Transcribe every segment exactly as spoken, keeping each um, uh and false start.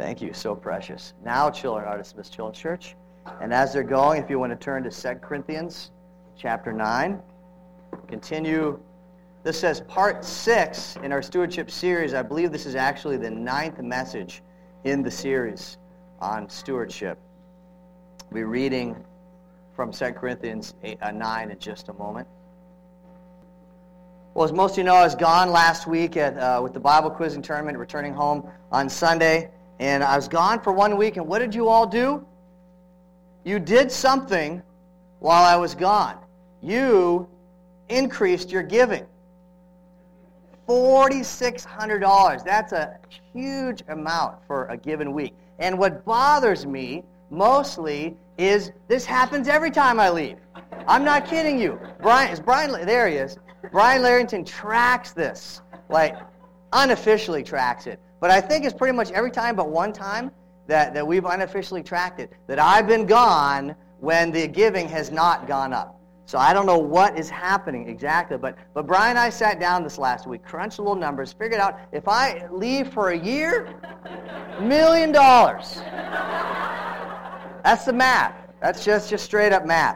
Thank you, so precious. Now children are dismissed, Children's Church. And as they're going, if you want to turn to Second Corinthians chapter nine, continue. This says part six in our stewardship series. I believe this is actually the ninth message in the series on stewardship. We'll be reading from Second Corinthians eight, uh, nine in just a moment. Well, as most of you know, I was gone last week at, uh, with the Bible quizzing tournament, returning home on Sunday. And I was gone for one week, and what did you all do? You did something while I was gone. You increased your giving. four thousand six hundred dollars. That's a huge amount for a given week. And what bothers me mostly is this happens every time I leave. I'm not kidding you. Brian, is Brian, there he is. Brian Larrington tracks this, like unofficially tracks it. But I think it's pretty much every time but one time that, that we've unofficially tracked it, that I've been gone when the giving has not gone up. So I don't know what is happening exactly, but, but Brian and I sat down this last week, crunched the little numbers, figured out if I leave for a year, million dollars. That's the math. That's just, just straight up math.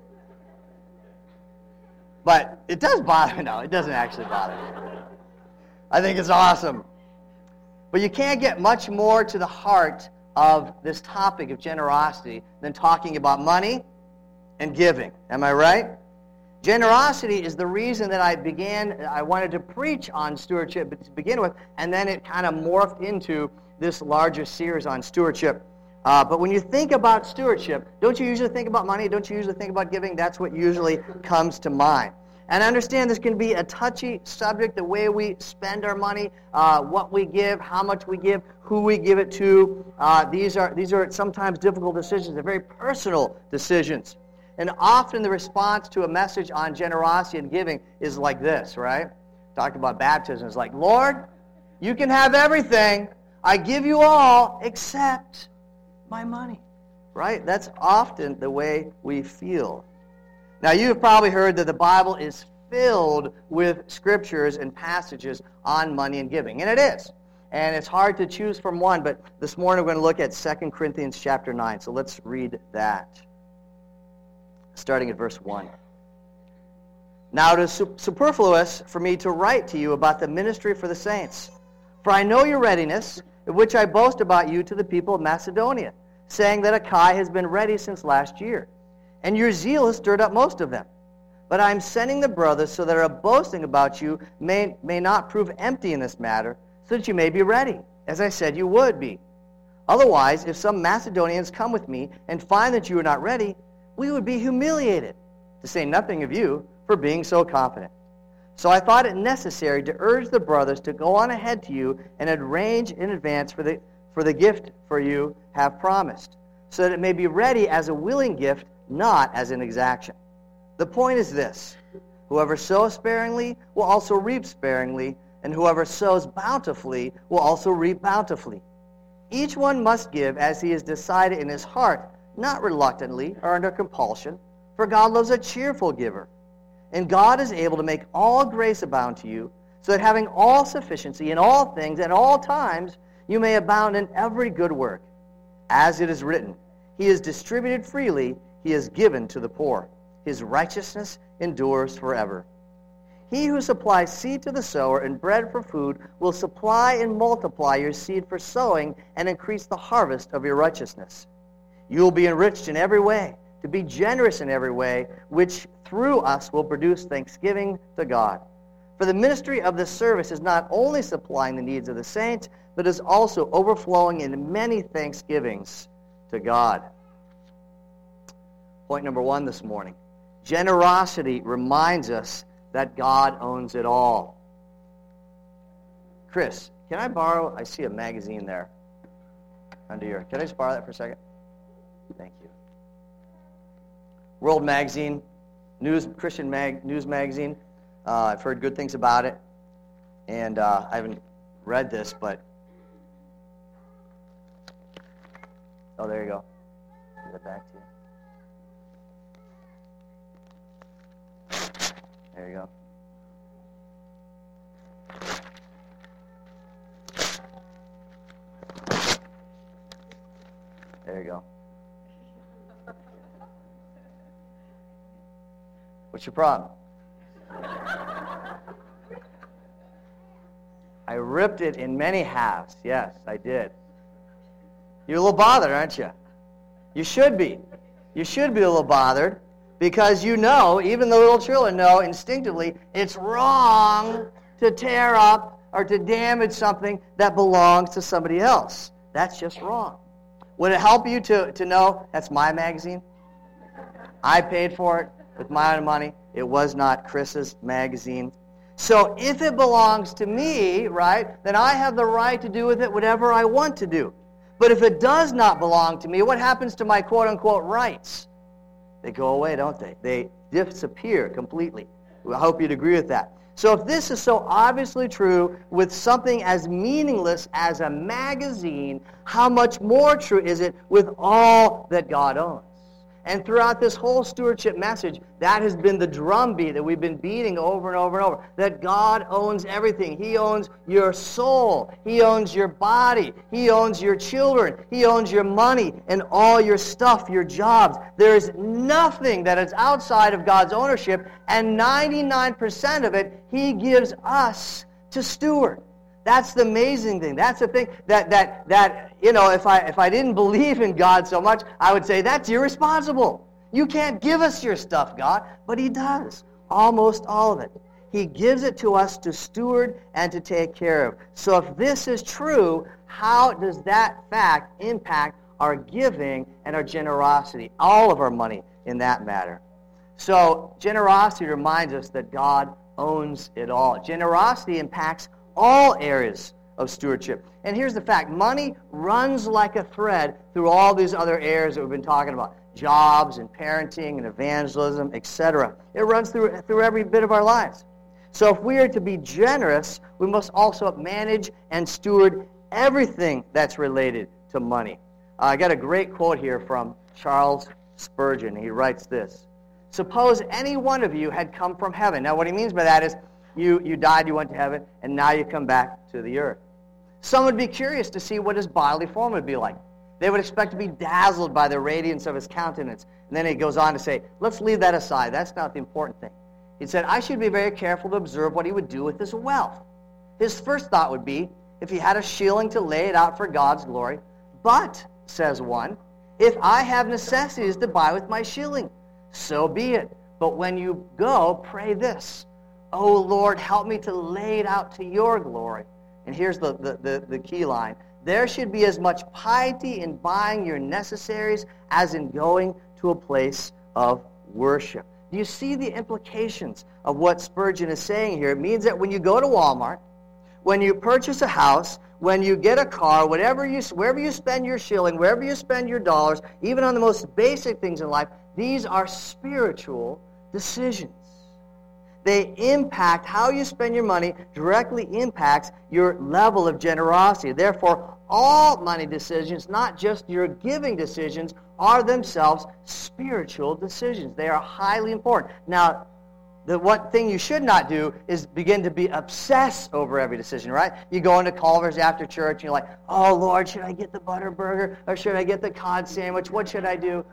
But it does bother me. No, it doesn't actually bother me. I think it's awesome. But you can't get much more to the heart of this topic of generosity than talking about money and giving. Am I right? Generosity is the reason that I began, I wanted to preach on stewardship to begin with, and then it kind of morphed into this larger series on stewardship. Uh, but when you think about stewardship, don't you usually think about money? Don't you usually think about giving? That's what usually comes to mind. And I understand this can be a touchy subject, the way we spend our money, uh, what we give, how much we give, who we give it to. Uh, these are these are sometimes difficult decisions. They're very personal decisions. And often the response to a message on generosity and giving is like this, right? Talked about baptism. It's like, Lord, you can have everything. I give you all except my money, right? That's often the way we feel. Now, you've probably heard that the Bible is filled with scriptures and passages on money and giving, and it is. And it's hard to choose from one, but this morning we're going to look at Second Corinthians chapter nine, so let's read that, starting at verse one. Now it is superfluous for me to write to you about the ministry for the saints, for I know your readiness, of which I boast about you to the people of Macedonia, saying that Achaia has been ready since last year, and your zeal has stirred up most of them. But I am sending the brothers so that our boasting about you may, may not prove empty in this matter, so that you may be ready, as I said you would be. Otherwise, if some Macedonians come with me and find that you are not ready, we would be humiliated, to say nothing of you, for being so confident. So I thought it necessary to urge the brothers to go on ahead to you and arrange in advance for the, for the gift for you have promised, so that it may be ready as a willing gift, not as an exaction. The point is this: whoever sows sparingly will also reap sparingly, and whoever sows bountifully will also reap bountifully. Each one must give as he has decided in his heart, not reluctantly or under compulsion, for God loves a cheerful giver. And God is able to make all grace abound to you, so that having all sufficiency in all things at all times, you may abound in every good work. As it is written, He has distributed freely, He has given to the poor. His righteousness endures forever. He who supplies seed to the sower and bread for food will supply and multiply your seed for sowing and increase the harvest of your righteousness. You will be enriched in every way, to be generous in every way, which through us will produce thanksgiving to God. For the ministry of this service is not only supplying the needs of the saints, but is also overflowing in many thanksgivings to God. Point number one this morning. Generosity reminds us that God owns it all. Chris, can I borrow, I see a magazine there under your, can I just borrow that for a second? Thank you. World Magazine, news Christian mag, news magazine. Uh, I've heard good things about it, and uh, I haven't read this, but oh, there you go. Give it back to you. There you go. There you go. What's your problem? I ripped it in many halves. Yes, I did. You're a little bothered, aren't you? You should be. You should be a little bothered because you know, even the little children know instinctively, it's wrong to tear up or to damage something that belongs to somebody else. That's just wrong. Would it help you to, to know that's my magazine? I paid for it with my own money. It was not Chris's magazine. So if it belongs to me, right, then I have the right to do with it whatever I want to do. But if it does not belong to me, what happens to my quote-unquote rights? They go away, don't they? They disappear completely. I hope you'd agree with that. So if this is so obviously true with something as meaningless as a magazine, how much more true is it with all that God owns? And throughout this whole stewardship message, that has been the drumbeat that we've been beating over and over and over, that God owns everything. He owns your soul. He owns your body. He owns your children. He owns your money and all your stuff, your jobs. There is nothing that is outside of God's ownership, and ninety-nine percent of it He gives us to steward. That's the amazing thing. That's the thing that, that, that you know, if I, if I didn't believe in God so much, I would say, that's irresponsible. You can't give us your stuff, God. But He does. Almost all of it. He gives it to us to steward and to take care of. So if this is true, how does that fact impact our giving and our generosity? All of our money in that matter. So generosity reminds us that God owns it all. Generosity impacts all areas of stewardship. And here's the fact. Money runs like a thread through all these other areas that we've been talking about. Jobs and parenting and evangelism, et cetera. It runs through, through every bit of our lives. So if we are to be generous, we must also manage and steward everything that's related to money. Uh, I got a great quote here from Charles Spurgeon. He writes this. Suppose any one of you had come from heaven. Now what he means by that is You, you died, you went to heaven, and now you come back to the earth. Some would be curious to see what his bodily form would be like. They would expect to be dazzled by the radiance of his countenance. And then he goes on to say, let's leave that aside. That's not the important thing. He said, I should be very careful to observe what he would do with his wealth. His first thought would be, if he had a shilling to lay it out for God's glory. But, says one, if I have necessities to buy with my shilling, so be it. But when you go, pray this. Oh, Lord, help me to lay it out to your glory. And here's the, the, the, the key line. There should be as much piety in buying your necessaries as in going to a place of worship. Do you see the implications of what Spurgeon is saying here? It means that when you go to Walmart, when you purchase a house, when you get a car, whatever you, wherever you spend your shilling, wherever you spend your dollars, even on the most basic things in life, these are spiritual decisions. They impact how you spend your money, directly impacts your level of generosity. Therefore, all money decisions, not just your giving decisions, are themselves spiritual decisions. They are highly important. Now, the one thing you should not do is begin to be obsessed over every decision, right? You go into Culver's after church, and you're like, oh, Lord, should I get the butter burger or should I get the cod sandwich? What should I do?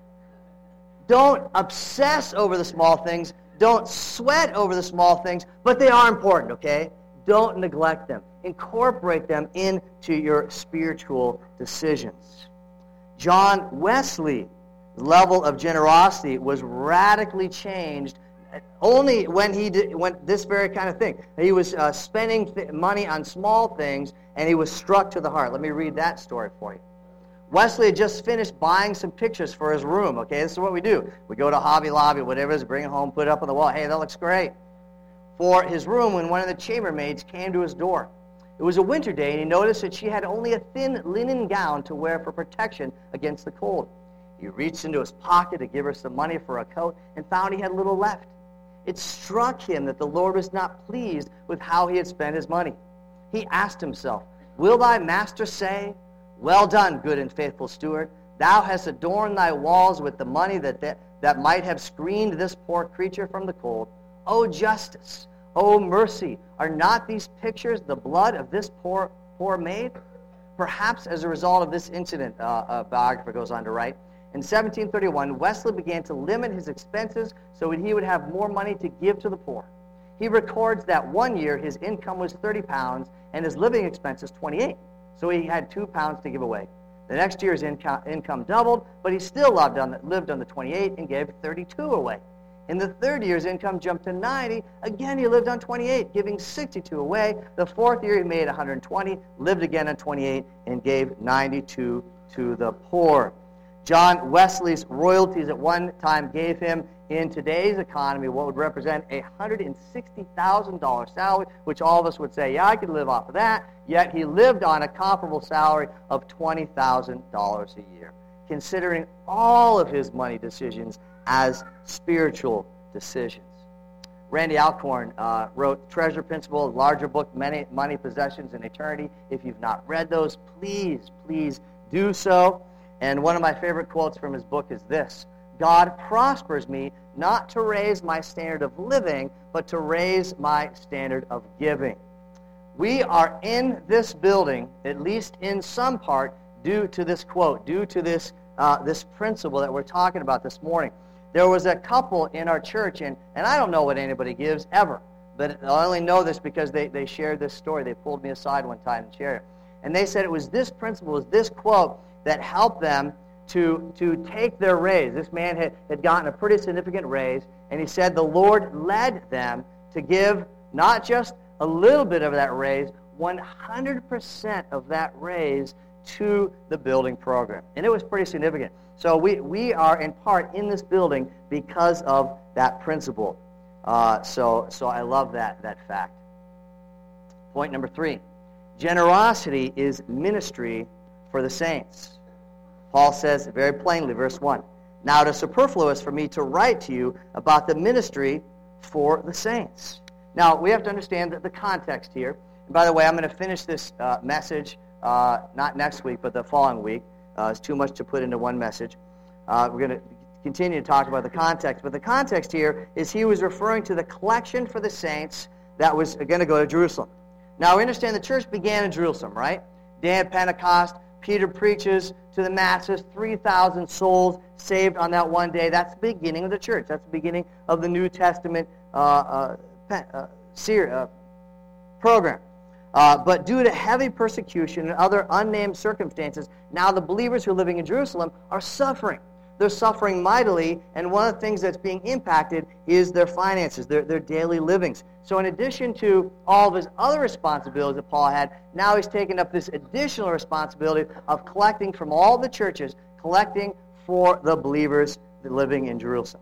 Don't obsess over the small things. Don't sweat over the small things, but they are important, okay? Don't neglect them. Incorporate them into your spiritual decisions. John Wesley's level of generosity was radically changed only when he did when this very kind of thing. He was uh, spending th- money on small things, and he was struck to the heart. Let me read that story for you. Wesley had just finished buying some pictures for his room. Okay, this is what we do. We go to Hobby Lobby, whatever it is, bring it home, put it up on the wall. Hey, that looks great. For his room, when one of the chambermaids came to his door. It was a winter day, and he noticed that she had only a thin linen gown to wear for protection against the cold. He reached into his pocket to give her some money for a coat and found he had little left. It struck him that the Lord was not pleased with how he had spent his money. He asked himself, will thy master say, well done, good and faithful steward. Thou hast adorned thy walls with the money that, that, that might have screened this poor creature from the cold. O justice, O mercy, are not these pictures the blood of this poor, poor maid? perhaps as a result of this incident, uh, a biographer goes on to write, in seventeen thirty-one, Wesley began to limit his expenses so he would have more money to give to the poor. He records that one year his income was thirty pounds and his living expenses twenty-eight. So he had two pounds to give away. The next year his income, income doubled, but he still lived on, the, lived on the twenty-eight and gave thirty-two away. In the third year, his income jumped to ninety. Again, he lived on twenty-eight, giving sixty-two away. The fourth year, he made one hundred twenty, lived again on twenty-eight, and gave ninety-two to the poor. John Wesley's royalties at one time gave him, in today's economy, what would represent a one hundred sixty thousand dollars salary, which all of us would say, yeah, I could live off of that. Yet he lived on a comparable salary of twenty thousand dollars a year, considering all of his money decisions as spiritual decisions. Randy Alcorn uh, wrote Treasure Principle, a larger book, Many Money, Possessions, and Eternity. If you've not read those, please, please do so. And one of my favorite quotes from his book is this: God prospers me not to raise my standard of living, but to raise my standard of giving. We are in this building, at least in some part, due to this quote, due to this, uh, this principle that we're talking about this morning. There was a couple in our church, and, and I don't know what anybody gives ever, but I only know this because they, they shared this story. They pulled me aside one time and shared it. And they said it was this principle, it was this quote that helped them to, to take their raise. This man had, had gotten a pretty significant raise, and he said the Lord led them to give not just a little bit of that raise, one hundred percent of that raise to the building program. And it was pretty significant. So we, we are in part in this building because of that principle. Uh, so so I love that, that fact. Point number three. Generosity is ministry for the saints. Paul says very plainly, verse one, now it is superfluous for me to write to you about the ministry for the saints. Now, we have to understand that the context here. And by the way, I'm going to finish this uh, message, uh, not next week, but the following week. Uh, it's too much to put into one message. Uh, we're going to continue to talk about the context. But the context here is he was referring to the collection for the saints that was going to go to Jerusalem. Now, we understand the church began in Jerusalem, right? Day of Pentecost, Peter preaches to the masses, three thousand souls saved on that one day. That's the beginning of the church. That's the beginning of the New Testament uh, uh, uh, series, uh, program. Uh, but due to heavy persecution and other unnamed circumstances, now the believers who are living in Jerusalem are suffering. They're suffering mightily, and one of the things that's being impacted is their finances, their, their daily livings. So in addition to all of his other responsibilities that Paul had, now he's taken up this additional responsibility of collecting from all the churches, collecting for the believers living in Jerusalem.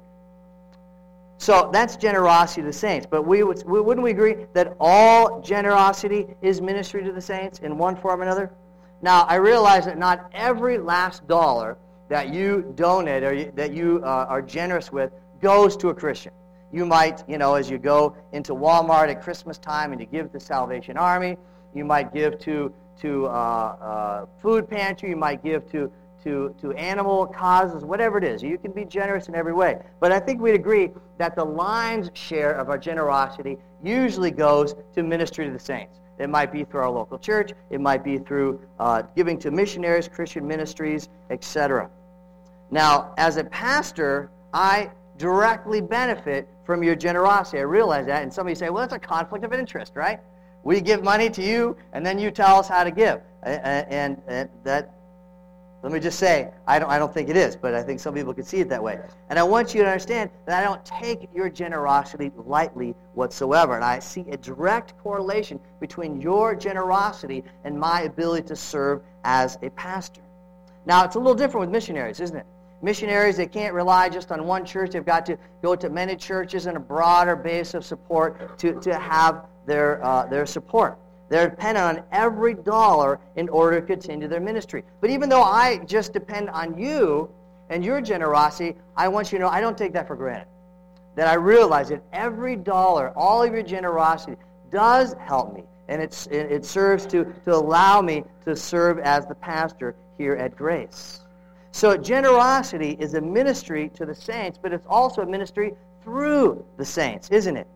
So that's generosity to the saints. But we would, wouldn't we agree that all generosity is ministry to the saints in one form or another? Now, I realize that not every last dollar that you donate or you, that you uh, are generous with goes to a Christian. You might, you know, as you go into Walmart at Christmas time and you give to Salvation Army, you might give to to uh, uh, food pantry, you might give to to to animal causes, whatever it is. You can be generous in every way. But I think we'd agree that the lion's share of our generosity usually goes to ministry to the saints. It might be through our local church. It might be through uh, giving to missionaries, Christian ministries, et cetera. Now, as a pastor, I directly benefit from your generosity. I realize that. And somebody say, well, that's a conflict of interest, right? We give money to you, and then you tell us how to give. And, and, and that, let me just say, I don't, I don't think it is, but I think some people can see it that way. And I want you to understand that I don't take your generosity lightly whatsoever. And I see a direct correlation between your generosity and my ability to serve as a pastor. Now, it's a little different with missionaries, isn't it? Missionaries, they can't rely just on one church. They've got to go to many churches and a broader base of support to, to have their, uh, their support. They're dependent on every dollar in order to continue their ministry. But even though I just depend on you and your generosity, I want you to know I don't take that for granted. That I realize that every dollar, all of your generosity, does help me. And it's, it, it serves to, to allow me to serve as the pastor here at Grace. So generosity is a ministry to the saints, but it's also a ministry through the saints, isn't it?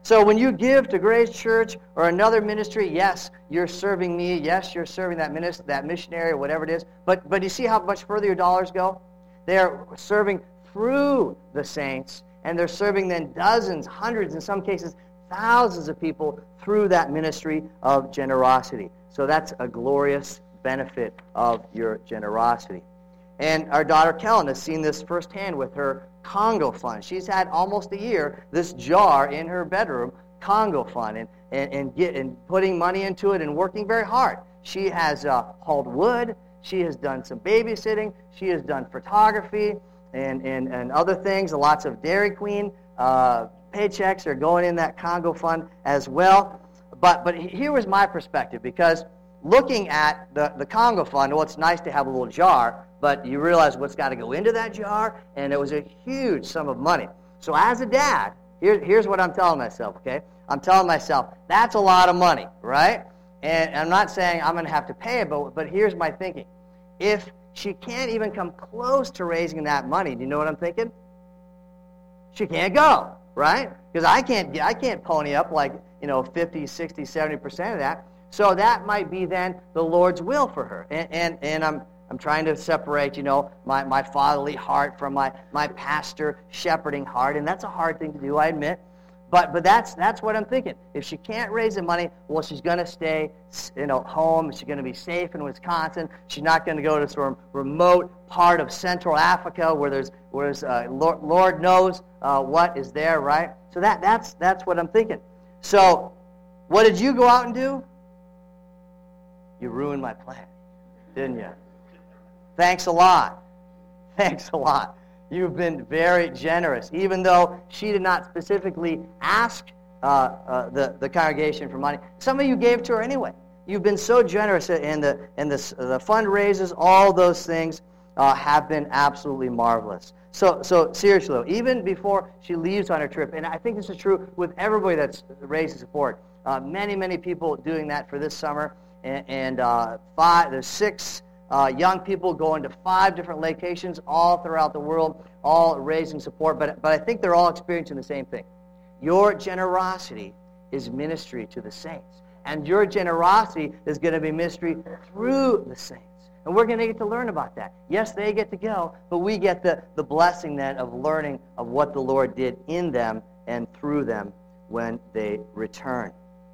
So when you give to Grace Church or another ministry, yes, you're serving me. Yes, you're serving that minister, that missionary, or whatever it is. But but you see how much further your dollars go? They're serving through the saints, and they're serving then dozens, hundreds, in some cases, thousands of people through that ministry of generosity. So that's a glorious benefit of your generosity. And our daughter Kellen has seen this firsthand with her Congo Fund. She's had almost a year this jar in her bedroom, Congo Fund, and and and, get, and putting money into it and working very hard. She has uh, hauled wood. She has done some babysitting. She has done photography and and, and other things. Lots of Dairy Queen uh, paychecks are going in that Congo Fund as well. But but here was my perspective, because looking at the, the Congo Fund, well, it's nice to have a little jar, but you realize what's got to go into that jar, and it was a huge sum of money. So as a dad, here, here's what I'm telling myself, okay? I'm telling myself, that's a lot of money, right? And I'm not saying I'm going to have to pay it, but, but here's my thinking. If she can't even come close to raising that money, do you know what I'm thinking? She can't go, right? Because I can't, I can't pony up like, you know, fifty, sixty, seventy percent of that. So that might be then the Lord's will for her. And and, and I'm I'm trying to separate, you know, my, my fatherly heart from my, my pastor shepherding heart, and that's a hard thing to do, I admit. But but that's that's what I'm thinking. If she can't raise the money, well, she's going to stay, you know, home. She's going to be safe in Wisconsin. She's not going to go to some remote part of Central Africa where there's where there's uh, Lord, Lord knows uh, what is there, right? So that that's that's what I'm thinking. So what did you go out and do? You ruined my plan, didn't you? Thanks a lot. Thanks a lot. You've been very generous, even though she did not specifically ask uh, uh, the, the congregation for money. Some of you gave to her anyway. You've been so generous, and the and the, the fundraisers, all those things uh, have been absolutely marvelous. So, so seriously, though, even before she leaves on her trip, and I think this is true with everybody that's raising support, uh, many, many people doing that for this summer, and, and uh, five, there's six uh, young people going to five different locations all throughout the world, all raising support, but, but I think they're all experiencing the same thing. Your generosity is ministry to the saints, and your generosity is going to be ministry through the saints. And we're going to get to learn about that. Yes, they get to go, but we get the, the blessing then of learning of what the Lord did in them and through them when they return.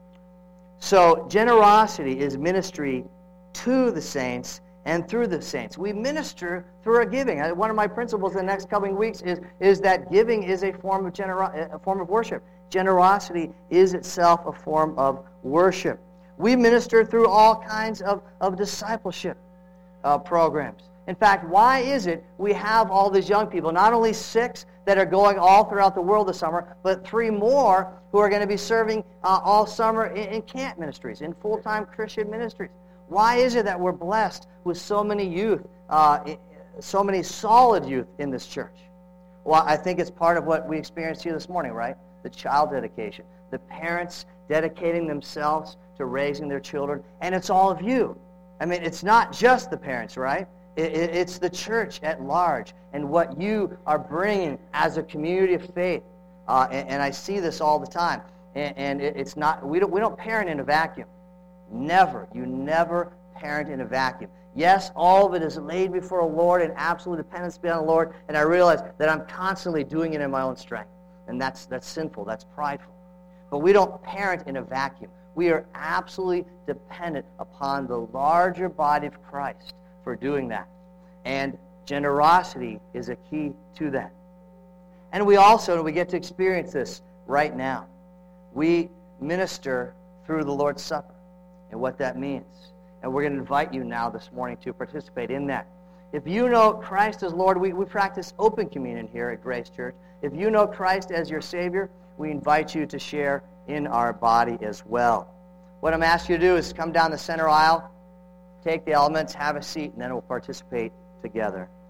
So generosity is ministry to the saints and through the saints. We minister through our giving. One of my principles in the next coming weeks is, is that giving is a form of genero- a form of worship. Generosity is itself a form of worship. We minister through all kinds of, of discipleship Uh, programs. In fact, why is it we have all these young people, not only six that are going all throughout the world this summer, but three more who are going to be serving uh, all summer in, in camp ministries, in full-time Christian ministries? Why is it that we're blessed with so many youth, uh, so many solid youth in this church? Well, I think it's part of what we experienced here this morning, right? The child dedication. The parents dedicating themselves to raising their children, and it's all of you. I mean, it's not just the parents, right? It, it, it's the church at large and what you are bringing as a community of faith. Uh, and, and I see this all the time. And, and it, it's not we don't we don't parent in a vacuum. Never. You never parent in a vacuum. Yes, all of it is laid before the Lord and absolute dependence on the Lord. And I realize that I'm constantly doing it in my own strength, and that's that's sinful. That's prideful. But we don't parent in a vacuum. We are absolutely dependent upon the larger body of Christ for doing that. And generosity is a key to that. And we also, we get to experience this right now. We minister through the Lord's Supper and what that means. And we're going to invite you now this morning to participate in that. If you know Christ as Lord, we, we practice open communion here at Grace Church. If you know Christ as your Savior, we invite you to share in our body as well. What I'm asking you to do is come down the center aisle, take the elements, have a seat, and then we'll participate together.